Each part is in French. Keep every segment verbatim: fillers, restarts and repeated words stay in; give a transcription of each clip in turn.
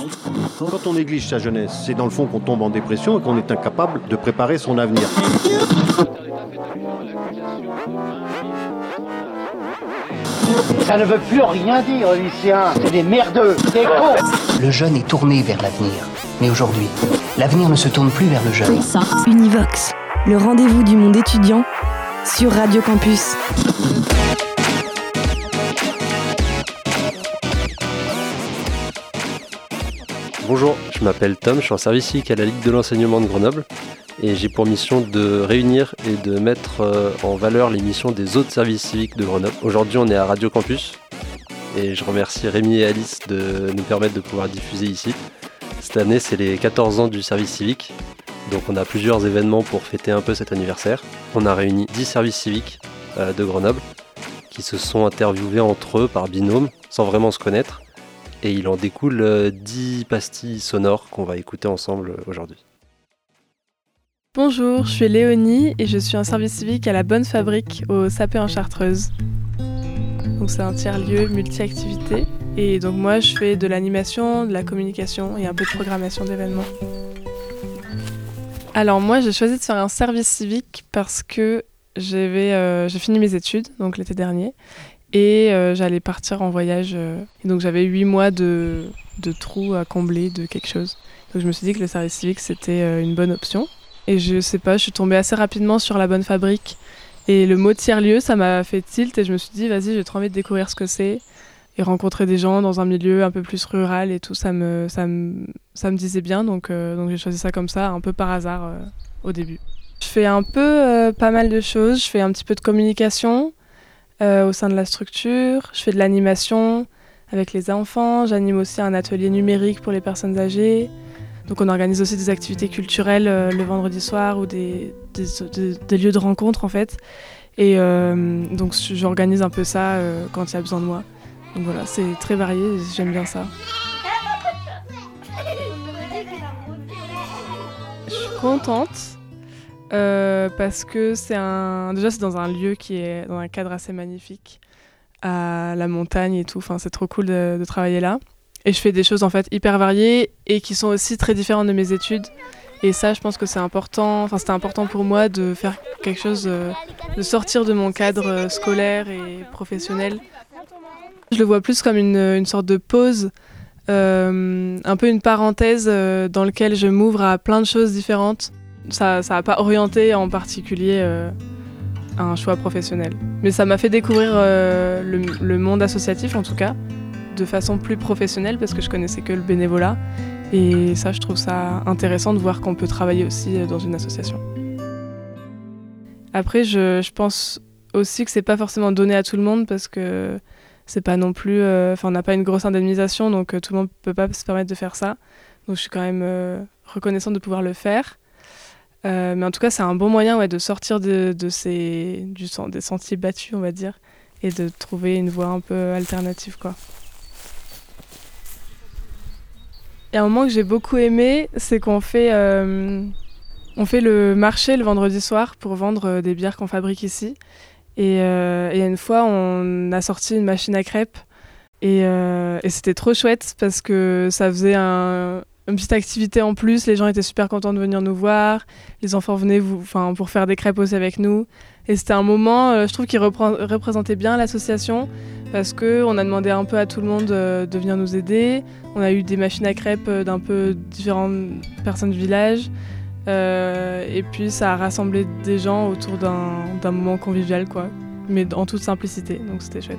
Quand on néglige sa jeunesse, c'est dans le fond qu'on tombe en dépression et qu'on est incapable de préparer son avenir. Ça ne veut plus rien dire, les lycéens. C'est des merdeux, des cons. Le jeune est tourné vers l'avenir. Mais aujourd'hui, l'avenir ne se tourne plus vers le jeune. Univox, le rendez-vous du monde étudiant sur Radio Campus. Bonjour, je m'appelle Tom, je suis en service civique à la Ligue de l'enseignement de Grenoble et j'ai pour mission de réunir et de mettre en valeur les missions des autres services civiques de Grenoble. Aujourd'hui, on est à Radio Campus et je remercie Rémi et Alice de nous permettre de pouvoir diffuser ici. Cette année, c'est les quatorze ans du service civique, donc on a plusieurs événements pour fêter un peu cet anniversaire. On a réuni dix services civiques de Grenoble qui se sont interviewés entre eux par binôme, sans vraiment se connaître. Et il en découle dix pastilles sonores qu'on va écouter ensemble aujourd'hui. Bonjour, je suis Léonie et je suis en service civique à la Bonne Fabrique au Sapé en Chartreuse. Donc c'est un tiers-lieu multi-activités. Et donc moi je fais de l'animation, de la communication et un peu de programmation d'événements. Alors moi j'ai choisi de faire un service civique parce que j'avais, euh, j'ai fini mes études, donc l'été dernier. Et euh, j'allais partir en voyage. Euh, et donc j'avais huit mois de, de trous à combler, de quelque chose. Donc je me suis dit que le service civique, c'était euh, une bonne option. Et je sais pas, je suis tombée assez rapidement sur la Bonne Fabrique. Et le mot tiers-lieu, ça m'a fait tilt. Et je me suis dit, vas-y, j'ai trop envie de découvrir ce que c'est. Et rencontrer des gens dans un milieu un peu plus rural et tout, ça me, ça me, ça me disait bien. Donc, euh, donc j'ai choisi ça comme ça, un peu par hasard euh, au début. Je fais un peu euh, pas mal de choses. Je fais un petit peu de communication. Euh, au sein de la structure, je fais de l'animation avec les enfants, j'anime aussi un atelier numérique pour les personnes âgées. Donc on organise aussi des activités culturelles euh, le vendredi soir ou des, des, des, des lieux de rencontre en fait. Et euh, donc j'organise un peu ça euh, quand il y a besoin de moi. Donc voilà, c'est très varié, j'aime bien ça. Je suis contente. Euh, parce que c'est un... Déjà, c'est dans un lieu qui est dans un cadre assez magnifique, à la montagne et tout. Enfin, c'est trop cool de, de travailler là. Et je fais des choses en fait hyper variées et qui sont aussi très différentes de mes études. Et ça, je pense que c'est important. Enfin, c'était important pour moi de faire quelque chose, euh, de sortir de mon cadre scolaire et professionnel. Je le vois plus comme une, une sorte de pause, euh, un peu une parenthèse euh, dans laquelle je m'ouvre à plein de choses différentes. Ça n'a pas orienté en particulier euh, un choix professionnel. Mais ça m'a fait découvrir euh, le, le monde associatif, en tout cas, de façon plus professionnelle, parce que je connaissais que le bénévolat. Et ça, je trouve ça intéressant de voir qu'on peut travailler aussi dans une association. Après, je, je pense aussi que c'est pas forcément donné à tout le monde, parce que c'est pas non plus... Euh, on n'a pas une grosse indemnisation, donc euh, tout le monde peut pas se permettre de faire ça. Donc je suis quand même euh, reconnaissante de pouvoir le faire. Euh, mais en tout cas, c'est un bon moyen ouais, de sortir de, de ces, du, des sentiers battus, on va dire, et de trouver une voie un peu alternative, quoi. Et un moment que j'ai beaucoup aimé, c'est qu'on fait, euh, on fait le marché le vendredi soir pour vendre des bières qu'on fabrique ici. Et, euh, et une fois, on a sorti une machine à crêpes. Et, euh, et c'était trop chouette parce que ça faisait un... une petite activité en plus, les gens étaient super contents de venir nous voir, les enfants venaient vous, enfin, pour faire des crêpes aussi avec nous. Et c'était un moment, euh, je trouve, qui repré- représentait bien l'association parce qu'on a demandé un peu à tout le monde euh, de venir nous aider. On a eu des machines à crêpes d'un peu différentes personnes du village. Euh, et puis ça a rassemblé des gens autour d'un, d'un moment convivial, quoi, mais en toute simplicité, donc c'était chouette.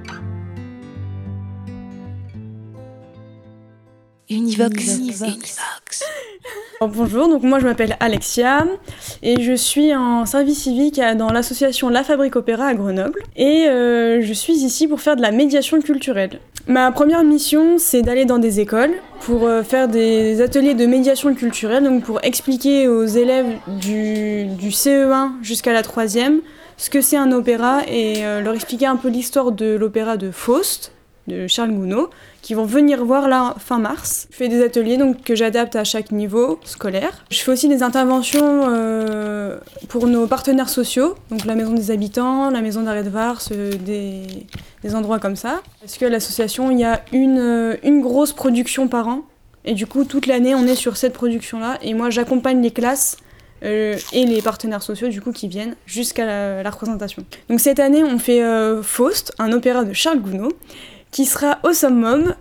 Univox. Univox. Bonjour, donc moi je m'appelle Alexia et je suis en service civique dans l'association La Fabrique Opéra à Grenoble et euh, je suis ici pour faire de la médiation culturelle. Ma première mission, c'est d'aller dans des écoles pour euh, faire des ateliers de médiation culturelle, donc pour expliquer aux élèves du, du C E un jusqu'à la troisième ce que c'est un opéra et euh, leur expliquer un peu l'histoire de l'opéra de Faust, de Charles Gounod, qui vont venir voir là fin mars. Je fais des ateliers donc, que j'adapte à chaque niveau scolaire. Je fais aussi des interventions euh, pour nos partenaires sociaux, donc la Maison des Habitants, la Maison d'Arrêt de Vars, euh, des, des endroits comme ça. Parce qu'à l'association, il y a une, une grosse production par an Et du coup, toute l'année, on est sur cette production-là. Et moi, j'accompagne les classes euh, et les partenaires sociaux, du coup, qui viennent jusqu'à la, la représentation. Donc cette année, on fait euh, Faust, un opéra de Charles Gounod, qui sera au Summum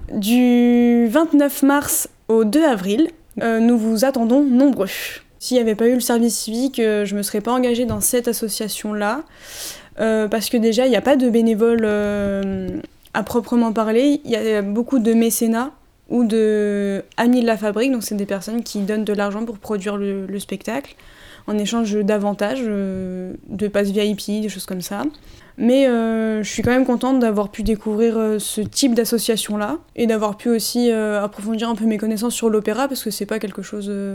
du vingt-neuf mars au deux avril. Euh, nous vous attendons nombreux. S'il n'y avait pas eu le service civique, euh, je ne me serais pas engagée dans cette association-là, euh, parce que déjà, il n'y a pas de bénévoles euh, à proprement parler. Il y a beaucoup de mécénats ou de amis de la fabrique, donc c'est des personnes qui donnent de l'argent pour produire le, le spectacle, en échange d'avantages, euh, de passes V I P, des choses comme ça. Mais euh, je suis quand même contente d'avoir pu découvrir euh, ce type d'association-là, et d'avoir pu aussi euh, approfondir un peu mes connaissances sur l'opéra, parce que c'est pas quelque chose euh,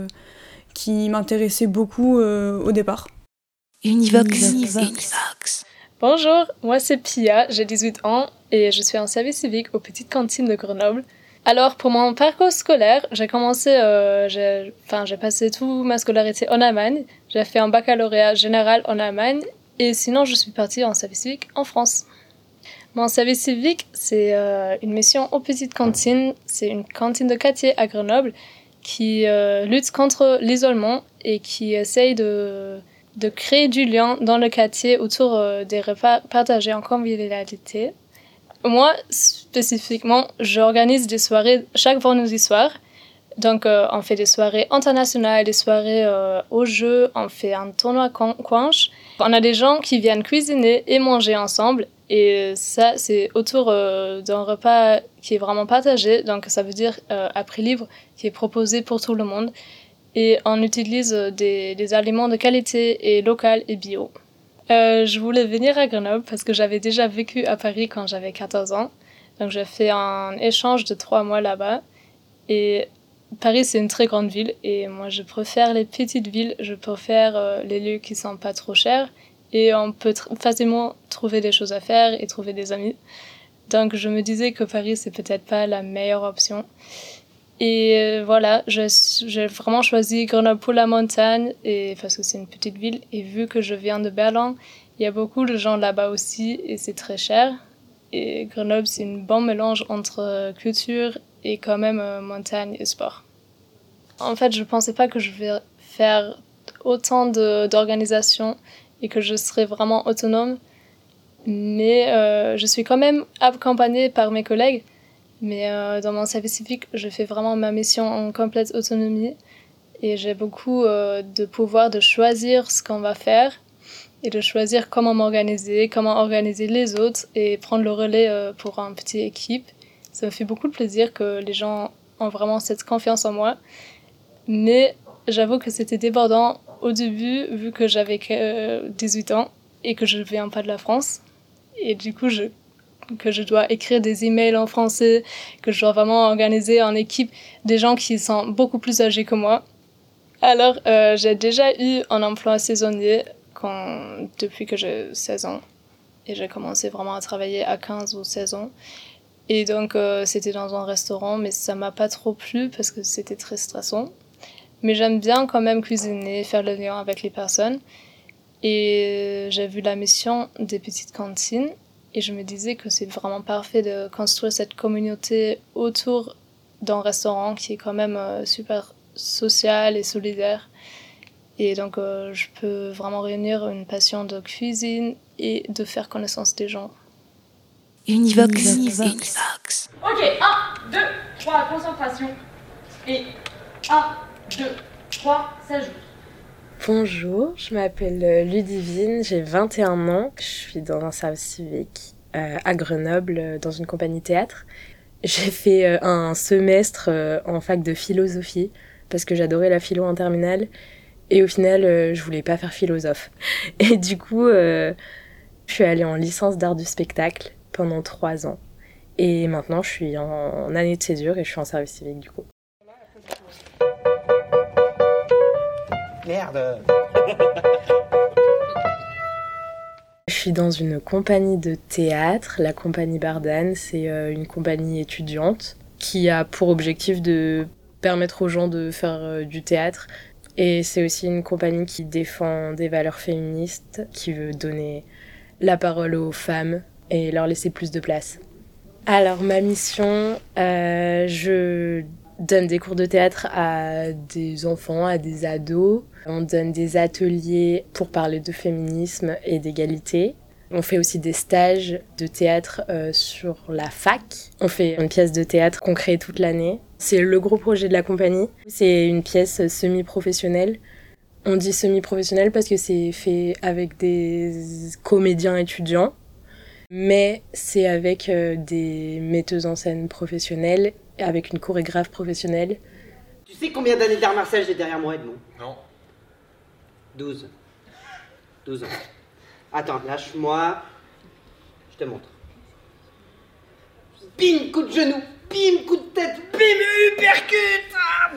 qui m'intéressait beaucoup euh, au départ. Univox. Univox. Bonjour, moi c'est Pia, j'ai dix-huit ans, et je suis en service civique aux petites cantines de Grenoble. Alors, pour mon parcours scolaire, j'ai commencé, euh, j'ai, enfin, j'ai passé toute ma scolarité en Allemagne. J'ai fait un baccalauréat général en Allemagne. Et sinon, je suis partie en service civique en France. Mon service civique, c'est euh, une mission aux petites cantines. C'est une cantine de quartier à Grenoble qui euh, lutte contre l'isolement et qui essaye de, de créer du lien dans le quartier autour euh, des repas partagés en convivialité. Moi, spécifiquement, j'organise des soirées chaque vendredi soir. Donc, euh, on fait des soirées internationales, des soirées euh, au jeu, on fait un tournoi quench. On a des gens qui viennent cuisiner et manger ensemble. Et ça, c'est autour euh, d'un repas qui est vraiment partagé. Donc, ça veut dire euh, à prix libre, qui est proposé pour tout le monde. Et on utilise des, des aliments de qualité et local et bio. Euh, je voulais venir à Grenoble parce que j'avais déjà vécu à Paris quand j'avais quatorze ans. Donc j'ai fait un échange de trois mois là-bas. Et Paris, c'est une très grande ville. Et moi, je préfère les petites villes. Je préfère euh, les lieux qui sont pas trop chers. Et on peut tr- facilement trouver des choses à faire et trouver des amis. Donc je me disais que Paris, c'est peut-être pas la meilleure option. Et euh, voilà, je, j'ai vraiment choisi Grenoble pour la montagne, et, parce que c'est une petite ville. Et vu que je viens de Berlin, il y a beaucoup de gens là-bas aussi, et c'est très cher. Et Grenoble, c'est un bon mélange entre culture et quand même euh, montagne et sport. En fait, je ne pensais pas que je vais faire autant de, d'organisations et que je serais vraiment autonome. Mais euh, je suis quand même accompagnée par mes collègues. Mais euh, dans mon service civique, je fais vraiment ma mission en complète autonomie. Et j'ai beaucoup euh, de pouvoir de choisir ce qu'on va faire et de choisir comment m'organiser, comment organiser les autres et prendre le relais euh, pour une petite équipe. Ça me fait beaucoup de plaisir que les gens ont vraiment cette confiance en moi. Mais j'avoue que c'était débordant au début, vu que j'avais que dix-huit ans et que je ne viens pas de la France. Et du coup, je que je dois écrire des emails en français, que je dois vraiment organiser en équipe des gens qui sont beaucoup plus âgés que moi. Alors, euh, j'ai déjà eu un emploi saisonnier quand, depuis que j'ai seize ans. Et j'ai commencé vraiment à travailler à quinze ou seize ans. Et donc, euh, c'était dans un restaurant, mais ça m'a pas trop plu parce que c'était très stressant. Mais j'aime bien quand même cuisiner, faire le lien avec les personnes. Et j'ai vu la mission des petites cantines. Et je me disais que c'est vraiment parfait de construire cette communauté autour d'un restaurant qui est quand même euh, super social et solidaire. Et donc, euh, je peux vraiment réunir une passion de cuisine et de faire connaissance des gens. Univox. Univox. Univox. Ok, un, deux, trois, concentration. Et un, deux, trois, ça joue. Bonjour, je m'appelle Ludivine, j'ai vingt et un ans. Je suis dans un service civique euh, à Grenoble, dans une compagnie théâtre. J'ai fait euh, un semestre euh, en fac de philosophie parce que j'adorais la philo en terminale. Et au final, euh, je voulais pas faire philosophe. Et du coup, euh, je suis allée en licence d'art du spectacle pendant trois ans. Et maintenant, je suis en, en année de césure et je suis en service civique du coup. Merde. Je suis dans une compagnie de théâtre, la compagnie Bardane. C'est euh, une compagnie étudiante qui a pour objectif de permettre aux gens de faire euh, du théâtre. Et c'est aussi une compagnie qui défend des valeurs féministes, qui veut donner la parole aux femmes et leur laisser plus de place. Alors ma mission, euh, je donne des cours de théâtre à des enfants, à des ados. On donne des ateliers pour parler de féminisme et d'égalité. On fait aussi des stages de théâtre euh, sur la fac. On fait une pièce de théâtre qu'on crée toute l'année. C'est le gros projet de la compagnie. C'est une pièce semi-professionnelle. On dit semi-professionnelle parce que c'est fait avec des comédiens étudiants, mais c'est avec euh, des metteuses en scène professionnelles, avec une chorégraphe professionnelle. Tu sais combien d'années d'art martial j'ai derrière moi, Edmond ? Non. douze. douze ans. Attends, lâche-moi. Je te montre. Bim, coup de genou. Bim, coup de tête. Bim, uppercut. Ah.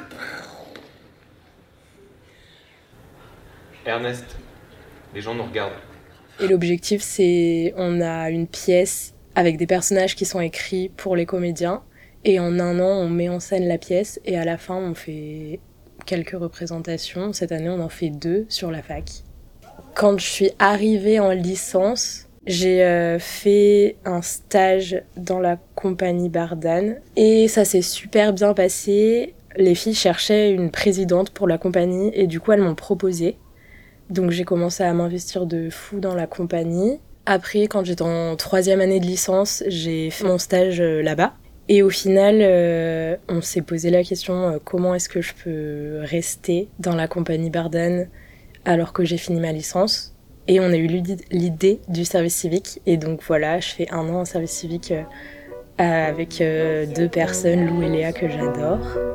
Ernest, les gens nous regardent. Et l'objectif, c'est on a une pièce avec des personnages qui sont écrits pour les comédiens. Et en un an, on met en scène la pièce. Et à la fin, on fait quelques représentations. Cette année, on en fait deux sur la fac. Quand je suis arrivée en licence, j'ai euh, fait un stage dans la compagnie Bardane. Et ça s'est super bien passé. Les filles cherchaient une présidente pour la compagnie. Et du coup, elles m'ont proposé. Donc j'ai commencé à m'investir de fou dans la compagnie. Après, quand j'étais en troisième année de licence, j'ai fait mon stage euh, là-bas. Et au final, euh, on s'est posé la question euh, comment est-ce que je peux rester dans la compagnie Bardane alors que j'ai fini ma licence. Et on a eu l'idée du service civique. Et donc voilà, je fais un an en service civique euh, avec euh, deux personnes, Lou et Léa, que j'adore.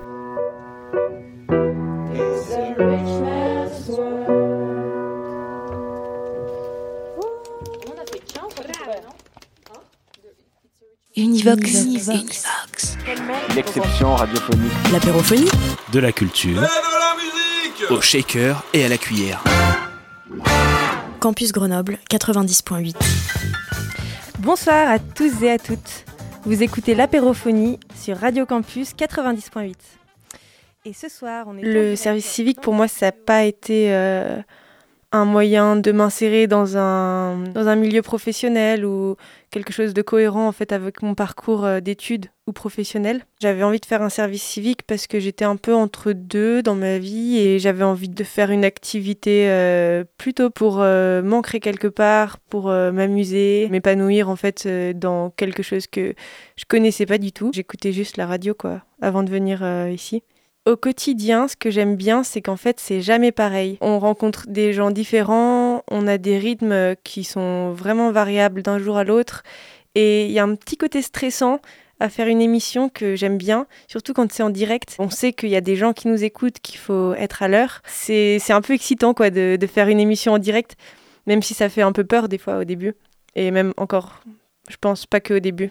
Univox. Univox. L'exception radiophonique. L'apérophonie. De la culture. Au shaker et à la cuillère. Campus Grenoble quatre-vingt-dix point huit. Bonsoir à tous et à toutes. Vous écoutez l'apérophonie sur Radio Campus quatre-vingt-dix point huit. Et ce soir, on est... Le service civique, pour moi, ça n'a pas été euh, un moyen de m'insérer dans un, dans un milieu professionnel ou quelque chose de cohérent en fait avec mon parcours euh, d'études ou professionnel. J'avais envie de faire un service civique parce que j'étais un peu entre deux dans ma vie et j'avais envie de faire une activité euh, plutôt pour euh, m'ancrer quelque part, pour euh, m'amuser, m'épanouir en fait euh, dans quelque chose que je connaissais pas du tout. J'écoutais juste la radio quoi avant de venir euh, ici. Au quotidien, ce que j'aime bien, c'est qu'en fait, c'est jamais pareil. On rencontre des gens différents, on a des rythmes qui sont vraiment variables d'un jour à l'autre. Et il y a un petit côté stressant à faire une émission que j'aime bien, surtout quand c'est en direct. On sait qu'il y a des gens qui nous écoutent, qu'il faut être à l'heure. C'est, c'est un peu excitant quoi, de, de faire une émission en direct, même si ça fait un peu peur des fois au début. Et même encore, je pense pas qu'au début.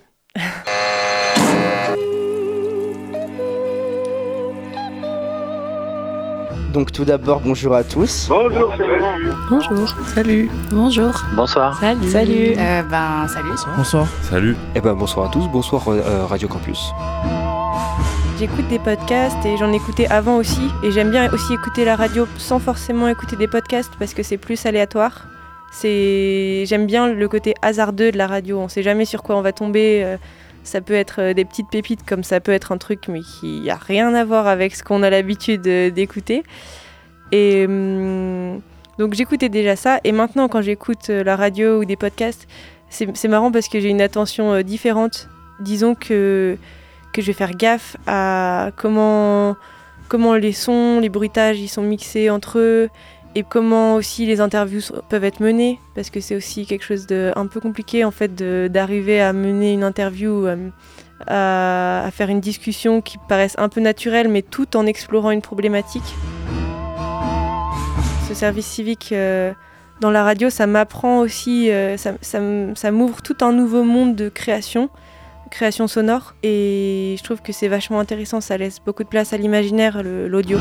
Donc tout d'abord, bonjour à tous. Bonjour, Bonjour. Salut. Bonjour. Bonsoir. Salut. Salut. Euh, ben, salut. Bonsoir. Salut. Eh ben, bonsoir à tous. Bonsoir euh, Radio Campus. J'écoute des podcasts et j'en écoutais avant aussi. Et j'aime bien aussi écouter la radio sans forcément écouter des podcasts parce que c'est plus aléatoire. C'est... J'aime bien le côté hasardeux de la radio. On ne sait jamais sur quoi on va tomber. Ça peut être des petites pépites comme ça peut être un truc mais qui n'a rien à voir avec ce qu'on a l'habitude d'écouter. Et hum, donc j'écoutais déjà ça. Et maintenant quand j'écoute la radio ou des podcasts, c'est, c'est marrant parce que j'ai une attention différente. Disons que, que je vais faire gaffe à comment, comment les sons, les bruitages ils sont mixés entre eux. Et comment aussi les interviews peuvent être menées, parce que c'est aussi quelque chose de un peu compliqué en fait de, d'arriver à mener une interview, euh, à, à faire une discussion qui paraisse un peu naturelle, mais tout en explorant une problématique. Ce service civique euh, dans la radio, ça m'apprend aussi, euh, ça, ça, ça m'ouvre tout un nouveau monde de création, création sonore, et je trouve que c'est vachement intéressant, ça laisse beaucoup de place à l'imaginaire, le, l'audio.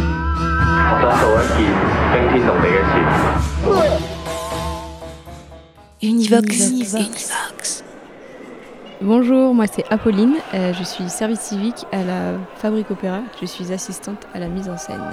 Univox. Univox. Bonjour, moi c'est Apolline, euh, je suis service civique à la Fabrique Opéra, je suis assistante à la mise en scène.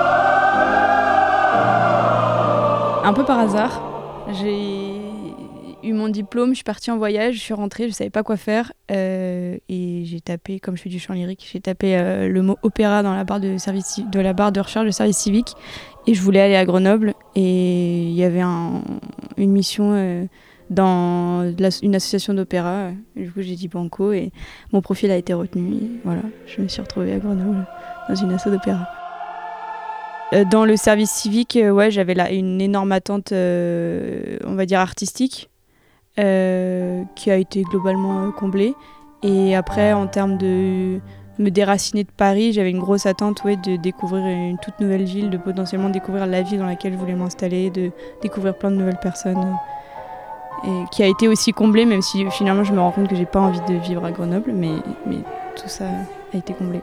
Un peu par hasard, j'ai eu mon diplôme, je suis partie en voyage, je suis rentrée, je ne savais pas quoi faire. Euh, et j'ai tapé, comme je fais du chant lyrique, j'ai tapé euh, le mot opéra dans la barre de, service, de la barre de recherche de service civique. Et je voulais aller à Grenoble. Et il y avait un, une mission euh, dans la, une association d'opéra. Du coup, j'ai dit banco et mon profil a été retenu. Et voilà, je me suis retrouvée à Grenoble dans une asso d'opéra. Euh, dans le service civique, euh, ouais, j'avais là une énorme attente, euh, on va dire artistique, euh, qui a été globalement euh, comblée. Et après, en termes de me déraciner de Paris, j'avais une grosse attente, ouais, de découvrir une toute nouvelle ville, de potentiellement découvrir la ville dans laquelle je voulais m'installer, de découvrir plein de nouvelles personnes. Et qui a été aussi comblée, même si finalement je me rends compte que j'ai pas envie de vivre à Grenoble, mais, mais tout ça a été comblé.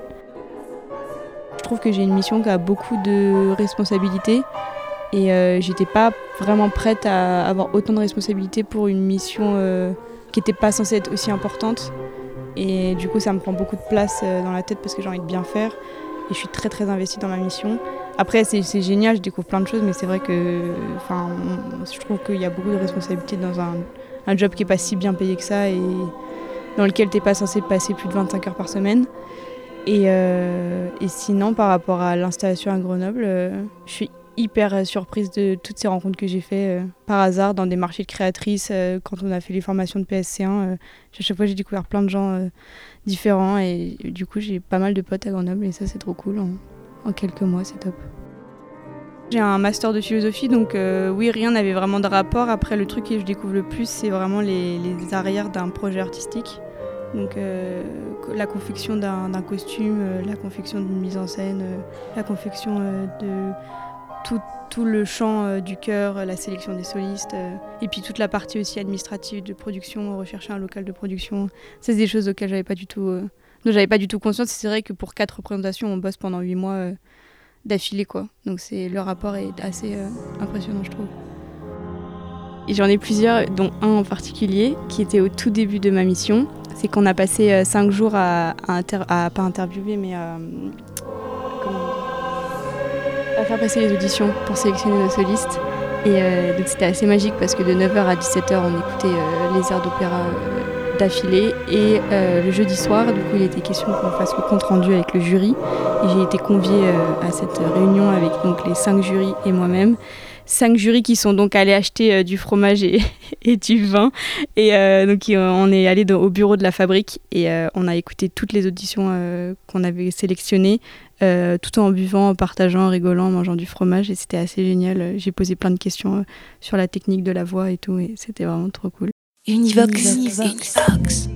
Je trouve que j'ai une mission qui a beaucoup de responsabilités et euh, j'étais pas vraiment prête à avoir autant de responsabilités pour une mission euh, qui n'était pas censée être aussi importante. Et du coup, ça me prend beaucoup de place euh, dans la tête parce que j'ai envie de bien faire et je suis très très investie dans ma mission. Après, c'est, c'est génial, je découvre plein de choses, mais c'est vrai que enfin, je trouve qu'il y a beaucoup de responsabilités dans un, un job qui n'est pas si bien payé que ça et dans lequel tu n'es pas censé passer plus de vingt-cinq heures par semaine. Et, euh, et sinon, par rapport à l'installation à Grenoble, euh, je suis hyper surprise de toutes ces rencontres que j'ai faites euh, par hasard dans des marchés de créatrices. Euh, quand on a fait les formations de P S C un, euh, à chaque fois j'ai découvert plein de gens euh, différents et du coup j'ai pas mal de potes à Grenoble et ça c'est trop cool. En, en quelques mois, c'est top. J'ai un master de philosophie, donc euh, oui, rien n'avait vraiment de rapport. Après, le truc que je découvre le plus, c'est vraiment les, les arrières d'un projet artistique. Donc euh, la confection d'un, d'un costume, euh, la confection d'une mise en scène, euh, la confection euh, de tout, tout le chant euh, du chœur, la sélection des solistes, euh, et puis toute la partie aussi administrative de production, rechercher un local de production. Ça, c'est des choses auxquelles j'avais pas du tout, euh, dont j'avais pas du tout conscience. C'est vrai que pour quatre représentations, on bosse pendant huit mois euh, d'affilée, quoi. Donc c'est, le rapport est assez euh, impressionnant, je trouve. Et j'en ai plusieurs, dont un en particulier, qui était au tout début de ma mission. C'est qu'on a passé euh, cinq jours à, à, inter- à pas interviewer, mais à, comment à faire passer les auditions pour sélectionner nos solistes. Et euh, donc c'était assez magique parce que de neuf heures à dix-sept heures, on écoutait euh, les airs d'opéra euh, d'affilée. Et euh, le jeudi soir, du coup, il était question qu'on fasse le compte-rendu avec le jury. Et j'ai été conviée euh, à cette réunion avec donc, les cinq jurys et moi-même. Cinq jurys qui sont donc allés acheter euh, du fromage et, et du vin. Et euh, donc on est allé au bureau de la fabrique et euh, on a écouté toutes les auditions euh, qu'on avait sélectionnées, euh, tout en buvant, en partageant, en rigolant, en mangeant du fromage. Et c'était assez génial. J'ai posé plein de questions euh, sur la technique de la voix et tout. Et c'était vraiment trop cool. Univox. Univox. Univox.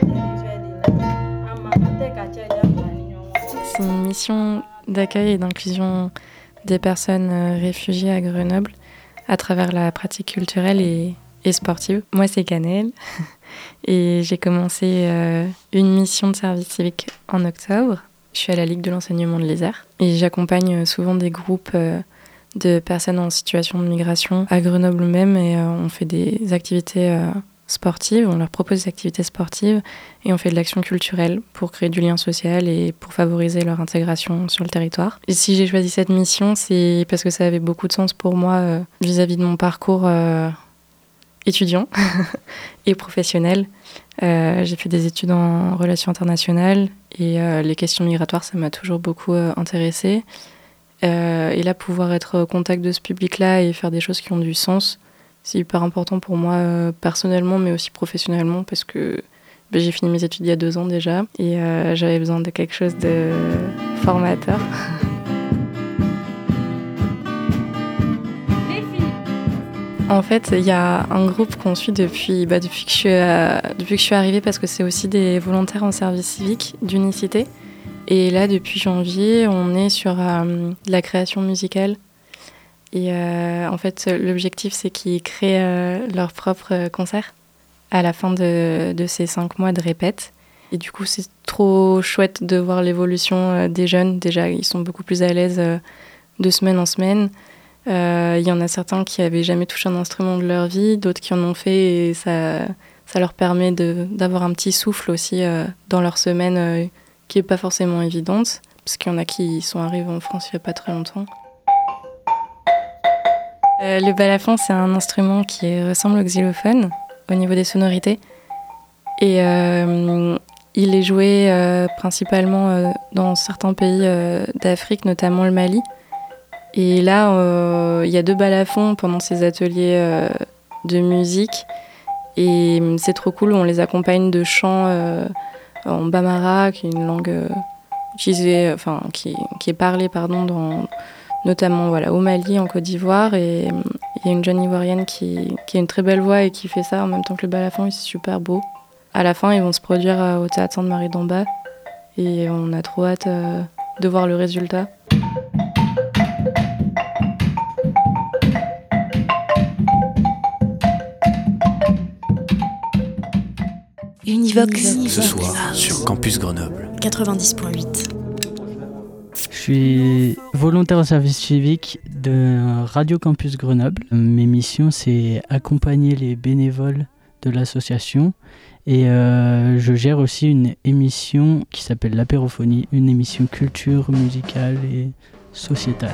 C'est une mission d'accueil et d'inclusion des personnes réfugiées à Grenoble à travers la pratique culturelle et, et sportive. Moi, c'est Canel et j'ai commencé euh, une mission de service civique en octobre. Je suis à la Ligue de l'enseignement de l'Isère et j'accompagne souvent des groupes euh, de personnes en situation de migration à Grenoble même et euh, on fait des activités euh, sportives, on leur propose des activités sportives et on fait de l'action culturelle pour créer du lien social et pour favoriser leur intégration sur le territoire. Et si j'ai choisi cette mission, c'est parce que ça avait beaucoup de sens pour moi euh, vis-à-vis de mon parcours euh, étudiant et professionnel. Euh, j'ai fait des études en relations internationales et euh, les questions migratoires, ça m'a toujours beaucoup euh, intéressée. Euh, et là, pouvoir être au contact de ce public-là et faire des choses qui ont du sens, c'est hyper important pour moi euh, personnellement, mais aussi professionnellement, parce que ben, j'ai fini mes études il y a deux ans déjà, et euh, j'avais besoin de quelque chose de formateur. En fait, il y a un groupe qu'on suit depuis, bah, depuis, que je suis, euh, depuis que je suis arrivée, parce que c'est aussi des volontaires en service civique d'Unicité. Et là, depuis janvier, on est sur euh, de la création musicale. Et euh, en fait, l'objectif, c'est qu'ils créent euh, leur propre concert à la fin de, de ces cinq mois de répète. Et du coup, c'est trop chouette de voir l'évolution euh, des jeunes. Déjà, ils sont beaucoup plus à l'aise euh, de semaine en semaine. Il euh, y en a certains qui n'avaient jamais touché un instrument de leur vie, d'autres qui en ont fait et ça, ça leur permet de, d'avoir un petit souffle aussi euh, dans leur semaine euh, qui n'est pas forcément évidente, parce qu'il y en a qui sont arrivés en France il n'y a pas très longtemps. Euh, le balafon, c'est un instrument qui ressemble au xylophone, au niveau des sonorités. Et euh, il est joué euh, principalement euh, dans certains pays euh, d'Afrique, notamment le Mali. Et là, euh, il y a deux balafons pendant ces ateliers euh, de musique. Et c'est trop cool, on les accompagne de chants euh, en bambara, qui est une langue euh, utilisée, enfin, qui, qui est parlée pardon, dans, notamment voilà, au Mali, en Côte d'Ivoire. Et il y a une jeune Ivoirienne qui, qui a une très belle voix et qui fait ça en même temps que le balafon, et c'est super beau. À la fin, ils vont se produire euh, au Théâtre Sainte-Marie d'Amba. Et on a trop hâte euh, de voir le résultat. Univox. Ce soir sur Campus Grenoble. quatre-vingt-dix point huit. Je suis volontaire au service civique de Radio Campus Grenoble. Mes missions, c'est accompagner les bénévoles de l'association et euh, je gère aussi une émission qui s'appelle l'apérophonie, une émission culture, musicale et sociétale.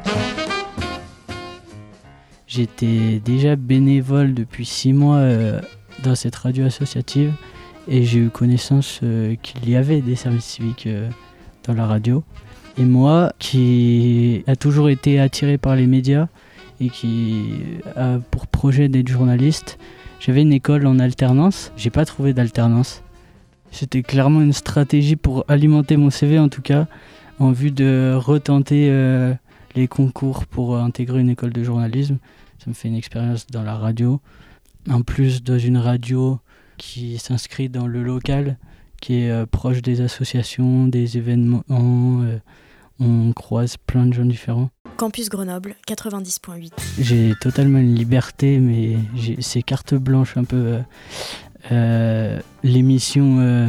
J'étais déjà bénévole depuis six mois euh, dans cette radio associative et j'ai eu connaissance euh, qu'il y avait des services civiques euh, dans la radio. Et moi, qui a toujours été attiré par les médias et qui a pour projet d'être journaliste, j'avais une école en alternance. J'ai pas trouvé d'alternance. C'était clairement une stratégie pour alimenter mon C V, en tout cas, en vue de retenter euh, les concours pour intégrer une école de journalisme. Ça me fait une expérience dans la radio. En plus, dans une radio qui s'inscrit dans le local, qui est euh, proche des associations, des événements. Euh, on croise plein de gens différents. Campus Grenoble, quatre-vingt-dix point huit. J'ai totalement une liberté, mais j'ai, c'est carte blanche un peu. Euh, euh, l'émission euh,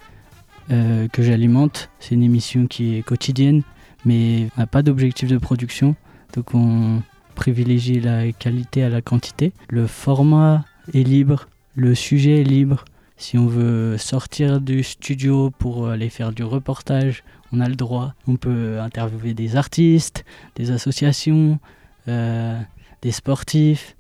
euh, que j'alimente, c'est une émission qui est quotidienne, mais on n'a pas d'objectif de production, donc on privilégie la qualité à la quantité. Le format est libre, le sujet est libre. Si on veut sortir du studio pour aller faire du reportage, on a le droit. On peut interviewer des artistes, des associations, euh, des sportifs,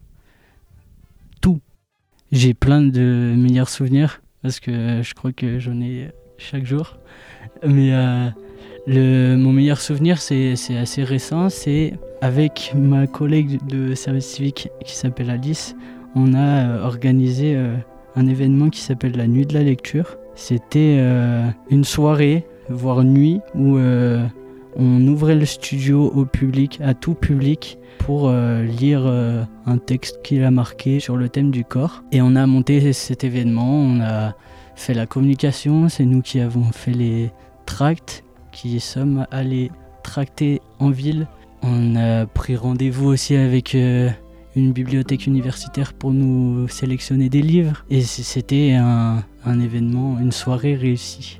tout. J'ai plein de meilleurs souvenirs parce que je crois que j'en ai chaque jour. Mais euh, le, mon meilleur souvenir, c'est, c'est assez récent. C'est avec ma collègue de service civique qui s'appelle Alice, on a euh, organisé euh, un événement qui s'appelle la Nuit de la lecture. C'était euh, une soirée, voire nuit, où euh, on ouvrait le studio au public, à tout public, pour euh, lire euh, un texte qui l'a marqué sur le thème du corps. Et on a monté cet événement, on a fait la communication, c'est nous qui avons fait les tracts, qui sommes allés tracter en ville. On a pris rendez-vous aussi avec euh, une bibliothèque universitaire pour nous sélectionner des livres. Et c'était un, un événement, une soirée réussie.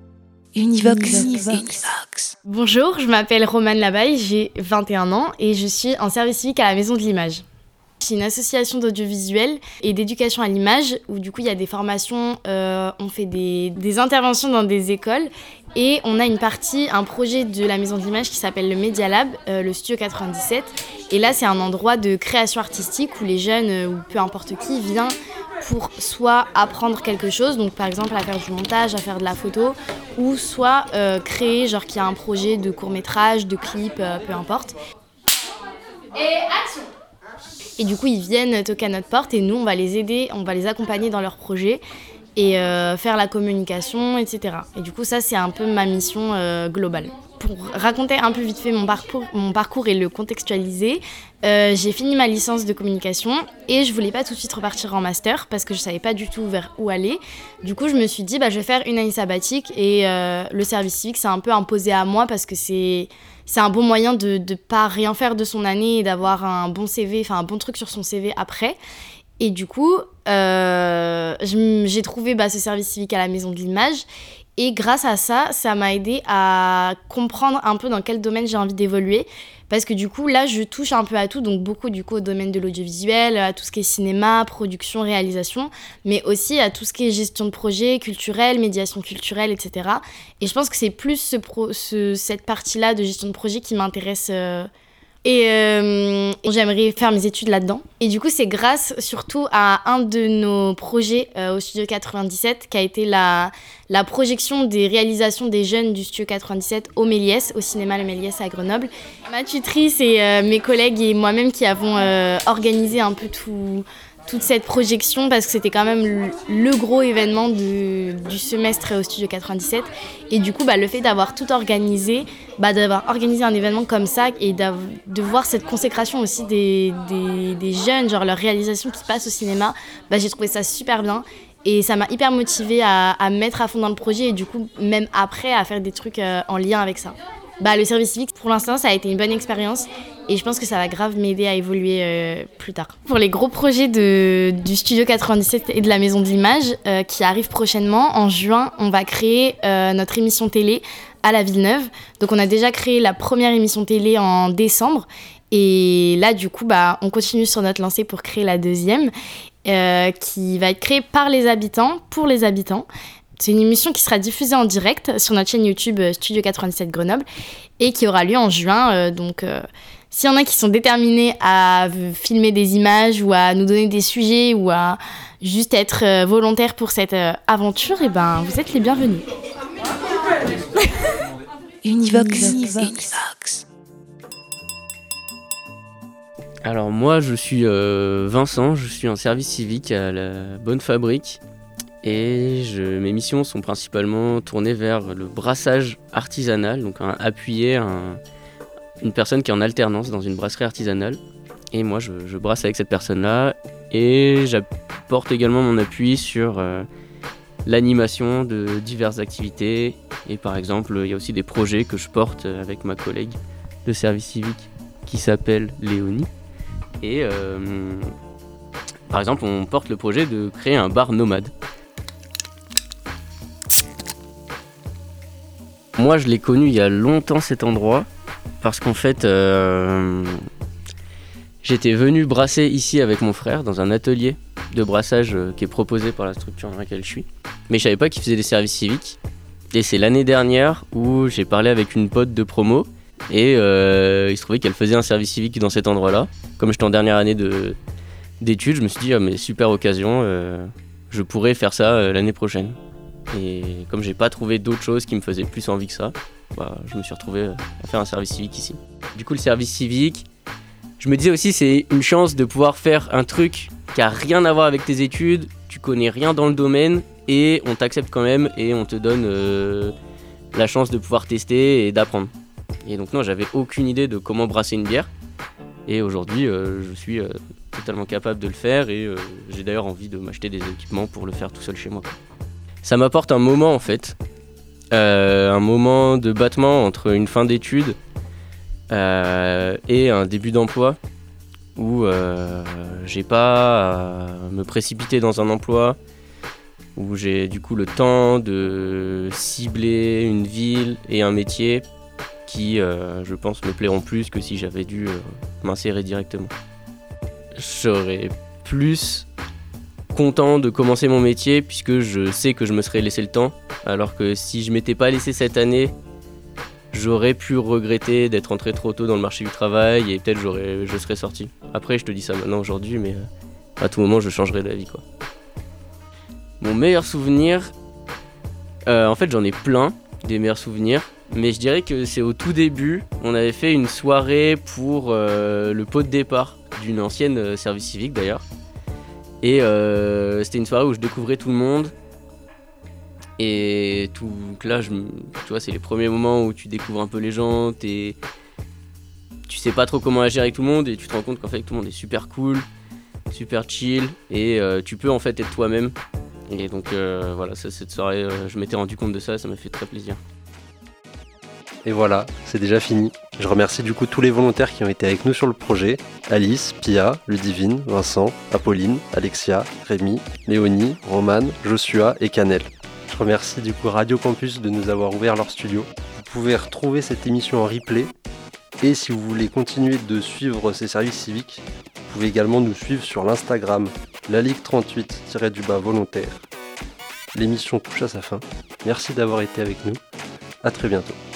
Univox. Univox. Bonjour, je m'appelle Romane Labaille, j'ai vingt et un ans et je suis en service civique à la Maison de l'Image. C'est une association d'audiovisuel et d'éducation à l'image où du coup il y a des formations, euh, on fait des, des interventions dans des écoles et on a une partie, un projet de la Maison de l'Image qui s'appelle le Media Lab, euh, le Studio quatre-vingt-dix-sept. Et là c'est un endroit de création artistique où les jeunes euh, ou peu importe qui vient pour soit apprendre quelque chose, donc par exemple à faire du montage, à faire de la photo, ou soit euh, créer, genre qu'il y a un projet de court-métrage, de clip, euh, peu importe. Et action! Et du coup, ils viennent toquer à notre porte et nous, on va les aider, on va les accompagner dans leur projet et euh, faire la communication, et cetera. Et du coup, ça, c'est un peu ma mission euh, globale. Pour raconter un peu vite fait mon parcours, mon parcours et le contextualiser, euh, j'ai fini ma licence de communication et je voulais pas tout de suite repartir en master parce que je savais pas du tout vers où aller. Du coup, je me suis dit, bah, je vais faire une année sabbatique et euh, le service civique, c'est un peu imposé à moi parce que c'est... C'est un bon moyen de ne pas rien faire de son année et d'avoir un bon C V, enfin un bon truc sur son C V après. Et du coup, euh, j'ai trouvé bah, ce service civique à la Maison de l'Image. Et grâce à ça, ça m'a aidé à comprendre un peu dans quel domaine j'ai envie d'évoluer. Parce que du coup, là, je touche un peu à tout. Donc beaucoup du coup au domaine de l'audiovisuel, à tout ce qui est cinéma, production, réalisation. Mais aussi à tout ce qui est gestion de projet, culturel, médiation culturelle, et cetera. Et je pense que c'est plus ce pro, ce, cette partie-là de gestion de projet qui m'intéresse euh, Et euh, j'aimerais faire mes études là-dedans. Et du coup, c'est grâce surtout à un de nos projets euh, au Studio quatre-vingt-dix-sept qui a été la, la projection des réalisations des jeunes du Studio quatre-vingt-dix-sept au Méliès, au cinéma Le Méliès à Grenoble. Ma tutrice et euh, mes collègues et moi-même qui avons euh, organisé un peu tout... toute cette projection parce que c'était quand même le, le gros événement du, du semestre au Studio quatre-vingt-dix-sept et du coup bah, le fait d'avoir tout organisé, bah, d'avoir organisé un événement comme ça et de voir cette consécration aussi des, des, des jeunes, genre leur réalisation qui passe au cinéma, bah, j'ai trouvé ça super bien et ça m'a hyper motivée à, à me mettre à fond dans le projet et du coup même après à faire des trucs euh, en lien avec ça. Bah, le service civique, pour l'instant, ça a été une bonne expérience et je pense que ça va grave m'aider à évoluer euh, plus tard. Pour les gros projets de, du Studio quatre-vingt-dix-sept et de la Maison de l'Image euh, qui arrivent prochainement, en juin, on va créer euh, notre émission télé à la Villeneuve. Donc on a déjà créé la première émission télé en décembre et là, du coup, bah, on continue sur notre lancée pour créer la deuxième euh, qui va être créée par les habitants, pour les habitants. C'est une émission qui sera diffusée en direct sur notre chaîne YouTube Studio quatre-vingt-dix-sept Grenoble et qui aura lieu en juin. Euh, donc, euh, s'il y en a qui sont déterminés à filmer des images ou à nous donner des sujets ou à juste être euh, volontaires pour cette euh, aventure, eh ben, vous êtes les bienvenus. Univox. Univox. Alors moi, je suis euh, Vincent, je suis en service civique à la Bonne Fabrique. Et je, mes missions sont principalement tournées vers le brassage artisanal, donc un, appuyer un, une personne qui est en alternance dans une brasserie artisanale. Et moi, je, je brasse avec cette personne-là et j'apporte également mon appui sur euh, l'animation de diverses activités. Et par exemple, il y a aussi des projets que je porte avec ma collègue de service civique qui s'appelle Léonie. Et euh, par exemple, on porte le projet de créer un bar nomade. Moi, je l'ai connu il y a longtemps cet endroit, parce qu'en fait, euh, j'étais venu brasser ici avec mon frère dans un atelier de brassage euh, qui est proposé par la structure dans laquelle je suis. Mais je savais pas qu'ils faisaient des services civiques. Et c'est l'année dernière où j'ai parlé avec une pote de promo et euh, il se trouvait qu'elle faisait un service civique dans cet endroit-là. Comme j'étais en dernière année de, d'études, je me suis dit ah, mais super occasion, euh, je pourrais faire ça euh, l'année prochaine. Et comme j'ai pas trouvé d'autres choses qui me faisaient plus envie que ça, bah, je me suis retrouvé à faire un service civique ici. Du coup, le service civique, je me disais aussi c'est une chance de pouvoir faire un truc qui a rien à voir avec tes études, tu connais rien dans le domaine et on t'accepte quand même et on te donne euh, la chance de pouvoir tester et d'apprendre. Et donc non, j'avais aucune idée de comment brasser une bière et aujourd'hui euh, je suis euh, totalement capable de le faire et euh, j'ai d'ailleurs envie de m'acheter des équipements pour le faire tout seul chez moi. Ça m'apporte un moment en fait, euh, un moment de battement entre une fin d'études euh, et un début d'emploi où euh, j'ai pas à me précipiter dans un emploi, où j'ai du coup le temps de cibler une ville et un métier qui, euh, je pense, me plairont plus que si j'avais dû euh, m'insérer directement. J'aurais plus content de commencer mon métier puisque je sais que je me serais laissé le temps, alors que si je m'étais pas laissé cette année, j'aurais pu regretter d'être entré trop tôt dans le marché du travail et peut-être j'aurais, je serais sorti. Après, je te dis ça maintenant aujourd'hui, mais euh, à tout moment, je changerai d'avis, quoi. Mon meilleur souvenir, euh, en fait, j'en ai plein, des meilleurs souvenirs, mais je dirais que c'est au tout début, on avait fait une soirée pour euh, le pot de départ d'une ancienne euh, service civique d'ailleurs. Et euh, c'était une soirée où je découvrais tout le monde. Et tout, là, je, tu vois, c'est les premiers moments où tu découvres un peu les gens, t'es, tu sais pas trop comment agir avec tout le monde et tu te rends compte qu'en fait tout le monde est super cool, super chill et euh, tu peux en fait être toi-même. Et donc euh, voilà, ça, cette soirée, euh, je m'étais rendu compte de ça, ça m'a fait très plaisir. Et voilà, c'est déjà fini. Je remercie du coup tous les volontaires qui ont été avec nous sur le projet. Alice, Pia, Ludivine, Vincent, Apolline, Alexia, Rémi, Léonie, Romane, Joshua et Canel. Je remercie du coup Radio Campus de nous avoir ouvert leur studio. Vous pouvez retrouver cette émission en replay. Et si vous voulez continuer de suivre ces services civiques, vous pouvez également nous suivre sur l'Instagram la ligue trente-huit du bas volontaire. L'émission touche à sa fin. Merci d'avoir été avec nous. À très bientôt.